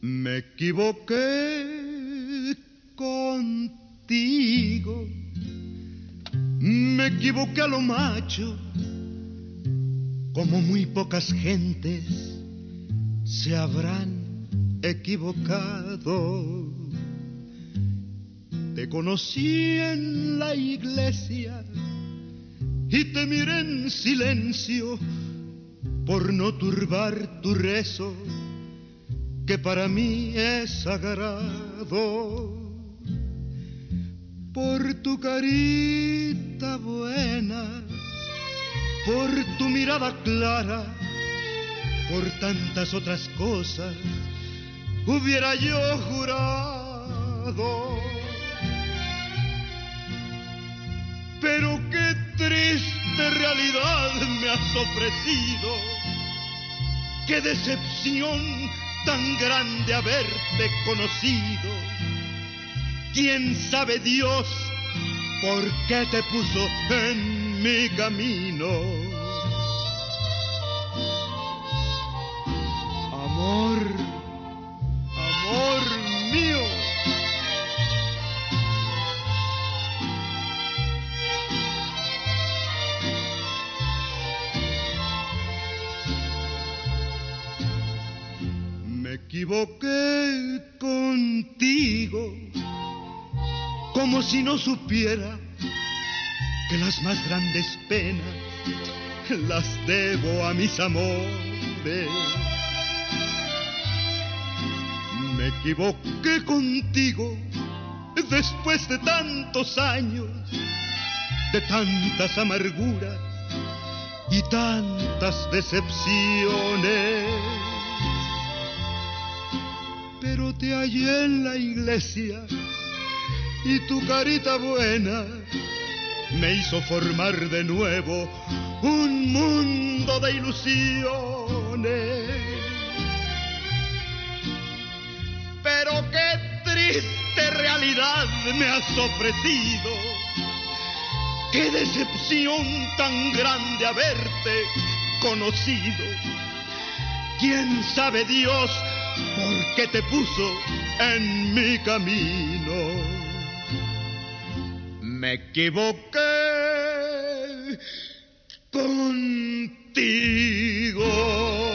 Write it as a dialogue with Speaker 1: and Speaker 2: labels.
Speaker 1: Me equivoqué contigo, me equivoqué a lo macho, como muy pocas gentes se habrán equivocado. Te conocí en la iglesia y te miré en silencio por no turbar tu rezo, que para mí es sagrado. Por tu carita buena, por tu mirada clara, por tantas otras cosas hubiera yo jurado. Pero qué triste realidad me has ofrecido, qué decepción tan grande haberte conocido. ¿Quién sabe Dios por qué te puso en mi camino? Amor, amor mío. Me equivoqué contigo, como si no supiera que las más grandes penas las debo a mis amores. Me equivoqué contigo después de tantos años, de tantas amarguras y tantas decepciones. Pero te hallé en la iglesia y tu carita buena me hizo formar de nuevo un mundo de ilusiones. Pero qué triste realidad me has ofrecido, qué decepción tan grande haberte conocido. ¿Quién sabe Dios por qué te puso en mi camino? Me equivoqué contigo.